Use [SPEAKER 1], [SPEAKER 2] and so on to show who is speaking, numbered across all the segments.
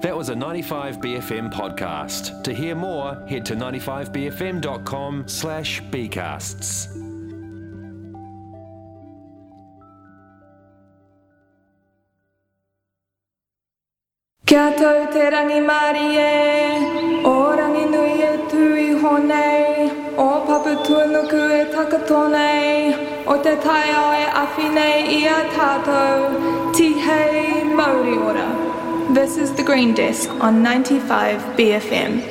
[SPEAKER 1] That was a 95BFM podcast. To hear more, head to 95bfm.com/bcasts.
[SPEAKER 2] Kia tau te rangi Māori e, o rangi nui e tui honei, o papu tuanuku e takatonei, o te taiao e awhinei i a tātou, tihei Māori ora. This is The Green Desk on 95BFM.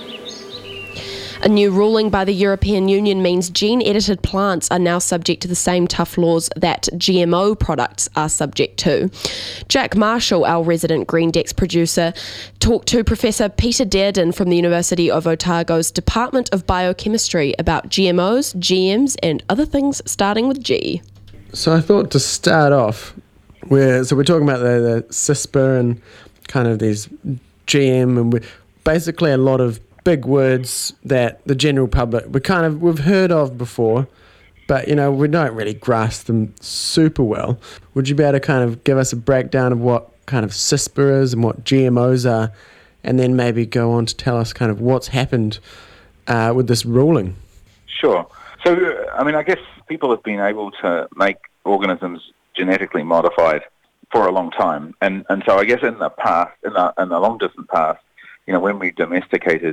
[SPEAKER 3] A new ruling by the European Union means gene-edited plants are now subject to the same tough laws that GMO products are subject to. Jack Marshall, our resident Green Desk producer, talked to Professor Peter Dearden from the University of Otago's Department of Biochemistry about GMOs, GMs and other things starting with G.
[SPEAKER 4] So I thought to start off, we're talking about the CRISPR and kind of these GM and basically a lot of big words that the general public we've heard of before, but we don't really grasp them super well. Would you be able to kind of give us a breakdown of what kind of CRISPR is and what GMOs are, and then maybe go on to tell us kind of what's happened with this ruling?
[SPEAKER 5] Sure. So, I guess people have been able to make organisms genetically modified for a long time, and so I guess in the past, in the long distant past, when we domesticated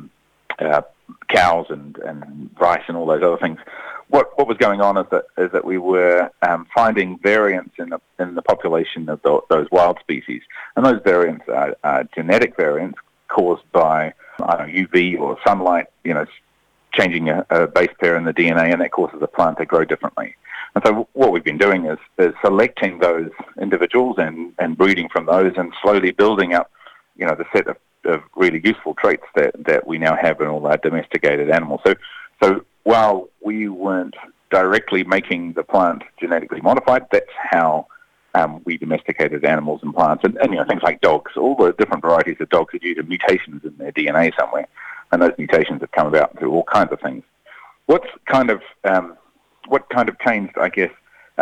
[SPEAKER 5] cows and rice and all those other things, what was going on is that we were finding variants in the population of those wild species, and those variants are genetic variants caused by UV or sunlight, changing a base pair in the DNA, and that causes a plant to grow differently. And so what we've been doing is selecting those individuals and breeding from those and slowly building up, the set of really useful traits that we now have in all our domesticated animals. So while we weren't directly making the plant genetically modified, that's how we domesticated animals and plants. And things like dogs, all the different varieties of dogs are due to mutations in their DNA somewhere. And those mutations have come about through all kinds of things. What kind of changed, I guess,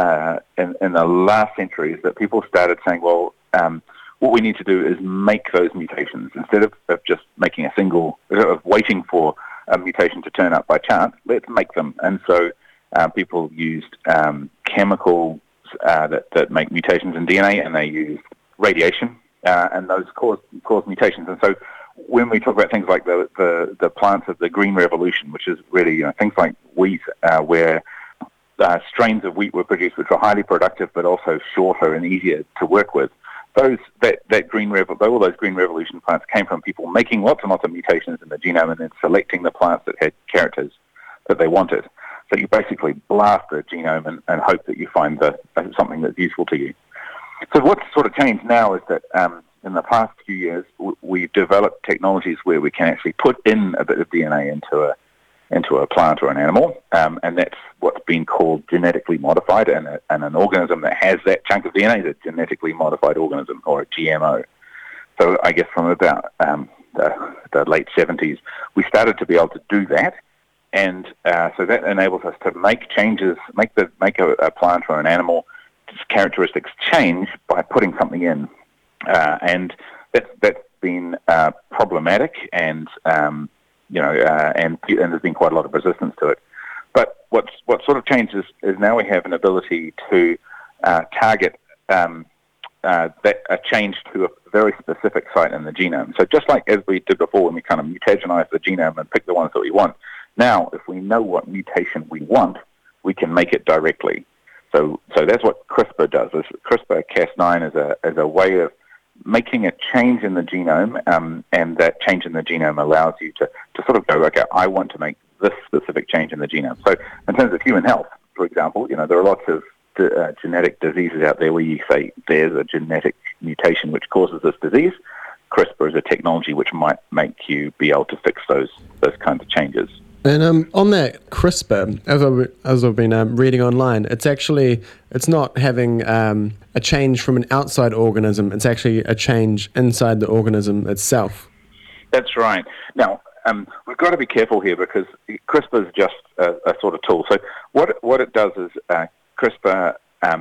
[SPEAKER 5] in the last century is that people started saying, well, what we need to do is make those mutations. Instead of just making of waiting for a mutation to turn up by chance, let's make them. And so people used chemicals that make mutations in DNA, and they used radiation, and those cause mutations. And so when we talk about things like the plants of the Green Revolution, which is really things like wheat, where strains of wheat were produced which were highly productive but also shorter and easier to work with, all those Green Revolution plants came from people making lots and lots of mutations in the genome and then selecting the plants that had characters that they wanted. So you basically blast the genome and hope that you find something that's useful to you. So what's sort of changed now is that in the past few years we've developed technologies where we can actually put in a bit of DNA into a plant or an animal, and that's what's been called genetically modified, and an organism that has that chunk of DNA is a genetically modified organism, or a GMO. So I guess from about the late 70s, we started to be able to do that, and so that enables us to make changes, make a plant or an animal characteristics change by putting something in, and that's been problematic, and and there's been quite a lot of resistance to it. But what sort of changes is now we have an ability to target a change to a very specific site in the genome. So just like as we did before when we kind of mutagenize the genome and pick the ones that we want, now if we know what mutation we want, we can make it directly. So that's what CRISPR does. CRISPR-Cas9 is a way of making a change in the genome, and that change in the genome allows you to sort of go, okay, I want to make this specific change in the genome. So in terms of human health, for example, there are lots of genetic diseases out there where you say there's a genetic mutation which causes this disease. CRISPR is a technology which might make you be able to fix those kinds of changes.
[SPEAKER 4] And on that CRISPR, as I've been reading online, it's not having a change from an outside organism. It's actually a change inside the organism itself.
[SPEAKER 5] That's right. Now, we've got to be careful here because CRISPR is just a sort of tool. So what it does is CRISPR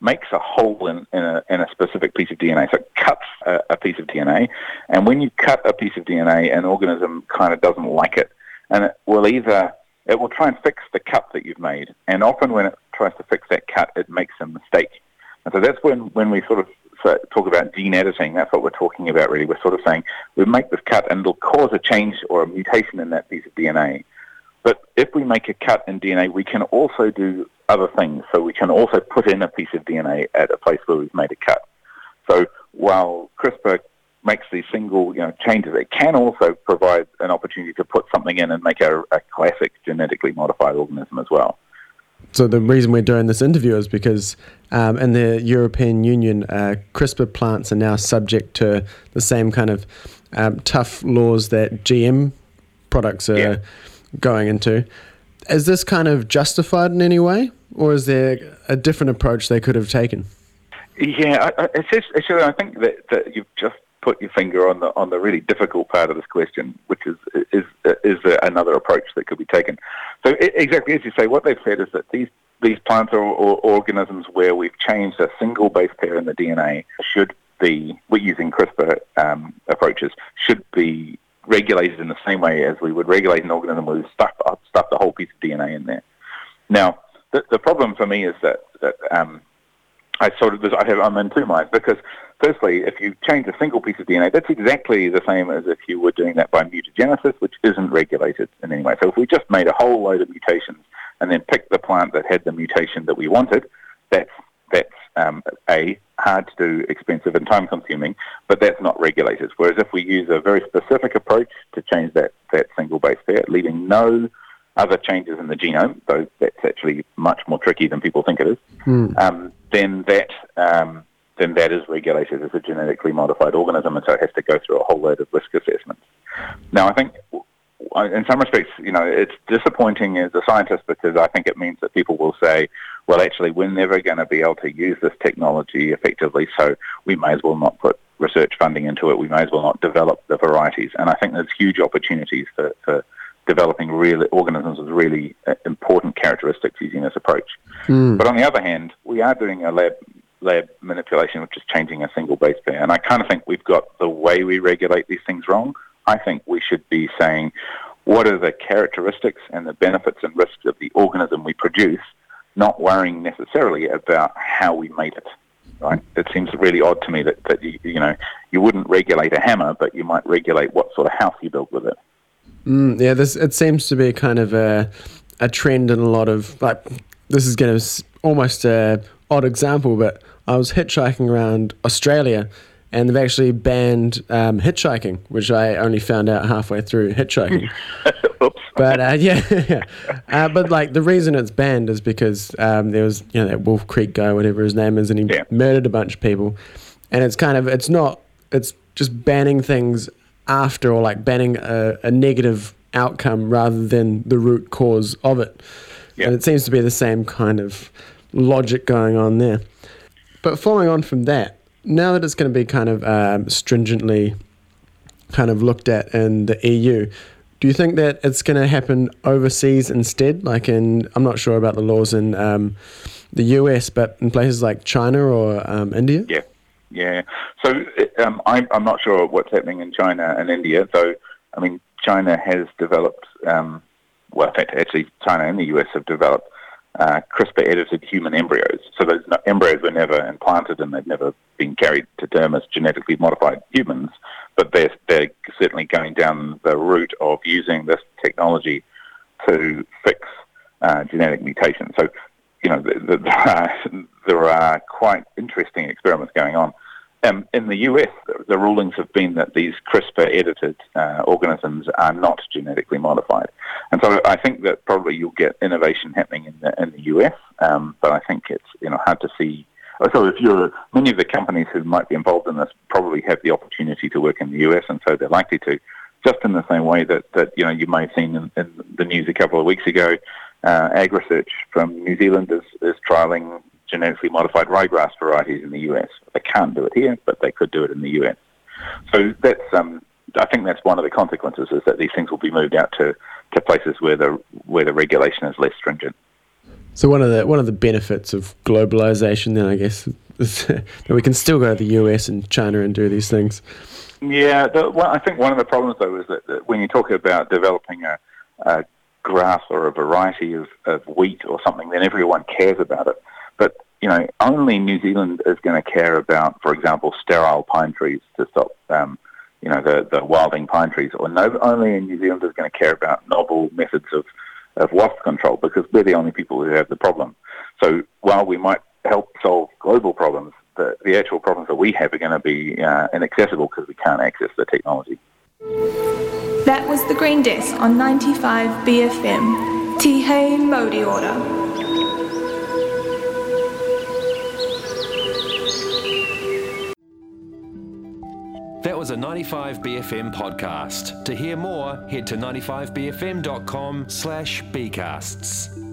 [SPEAKER 5] makes a hole in a specific piece of DNA. So it cuts a piece of DNA, and when you cut a piece of DNA, an organism kind of doesn't like it, and it will try and fix the cut that you've made. And often when it tries to fix that cut, it makes a mistake. And so that's when we sort of talk about gene editing. That's what we're talking about, really. We're sort of saying we make this cut and it'll cause a change or a mutation in that piece of DNA. But if we make a cut in DNA, we can also do other things. So we can also put in a piece of DNA at a place where we've made a cut. So while CRISPR makes these single changes, it can also provide an opportunity to put something in and make a classic genetically modified organism as well.
[SPEAKER 4] So the reason we're doing this interview is because in the European Union, CRISPR plants are now subject to the same kind of tough laws that GM products are going into. Is this kind of justified in any way, or is there a different approach they could have taken?
[SPEAKER 5] Yeah, actually, I think that you've just put your finger on the really difficult part of this question, which is another approach that could be taken. So exactly as you say, what they've said is that these plants or organisms where we've changed a single base pair in the DNA we're using CRISPR approaches, should be regulated in the same way as we would regulate an organism where we've stuffed a whole piece of DNA in there. Now, the problem for me is that I'm in two minds, because firstly, if you change a single piece of DNA, that's exactly the same as if you were doing that by mutagenesis, which isn't regulated in any way. So if we just made a whole load of mutations and then picked the plant that had the mutation that we wanted, that's hard to do, expensive and time-consuming, but that's not regulated. Whereas if we use a very specific approach to change that single base pair, leaving no other changes in the genome, though that's actually much more tricky than people think it is, then that is regulated as a genetically modified organism, and so it has to go through a whole load of risk assessments. Now, I think in some respects, it's disappointing as a scientist, because I think it means that people will say, well, actually, we're never going to be able to use this technology effectively, so we may as well not put research funding into it. We may as well not develop the varieties. And I think there's huge opportunities for developing real organisms with really important characteristics using this approach. But on the other hand, we are doing a lab manipulation, which is changing a single base pair. And I kind of think we've got the way we regulate these things wrong. I think we should be saying, what are the characteristics and the benefits and risks of the organism we produce, not worrying necessarily about how we made it. Right? It seems really odd to me that you wouldn't regulate a hammer, but you might regulate what sort of house you build with it.
[SPEAKER 4] It seems to be kind of a trend in a lot of, this is going to almost an odd example, but I was hitchhiking around Australia, and they've actually banned hitchhiking, which I only found out halfway through hitchhiking.
[SPEAKER 5] Oops.
[SPEAKER 4] But but the reason it's banned is because there was that Wolf Creek guy, whatever his name is, and he murdered a bunch of people, and it's just banning things after, or banning a negative outcome rather than the root cause of it. And it seems to be the same kind of logic going on there. But following on from that, now that it's going to be kind of stringently kind of looked at in the EU, do you think that it's going to happen overseas instead? I'm not sure about the laws in the US, but in places like China or India?
[SPEAKER 5] Yeah. So I'm not sure what's happening in China and India, though, China has developed, in fact, actually, China and the US have developed CRISPR-edited human embryos. So those embryos were never implanted and they've never been carried to term as genetically modified humans, but they're certainly going down the route of using this technology to fix genetic mutations. So, there are quite interesting experiments going on. In the US, the rulings have been that these CRISPR-edited organisms are not genetically modified. And so I think that probably you'll get innovation happening in the US, but I think it's hard to see. So many of the companies who might be involved in this probably have the opportunity to work in the US, and so they're likely to, just in the same way that you may have seen in the news a couple of weeks ago. AgResearch from New Zealand is trialling genetically modified ryegrass varieties in the US. They can't do it here, but they could do it in the US. So that's I think that's one of the consequences, is that these things will be moved out to places where the regulation is less stringent.
[SPEAKER 4] So one of the benefits of globalization, then, I guess, is that we can still go to the US and China and do these things.
[SPEAKER 5] Yeah, I think one of the problems, though, is that when you talk about developing a grass or a variety of wheat or something, then everyone cares about it. But, only New Zealand is going to care about, for example, sterile pine trees to stop, the wilding pine trees. Or only in New Zealand is going to care about novel methods of wasp control, because we're the only people who have the problem. So while we might help solve global problems, the actual problems that we have are going to be inaccessible because we can't access the technology.
[SPEAKER 2] That was the Green Desk on 95 BFM. Tihei Modi Ora.
[SPEAKER 1] That was a 95 BFM podcast. To hear more, head to 95bfm.com/bcasts.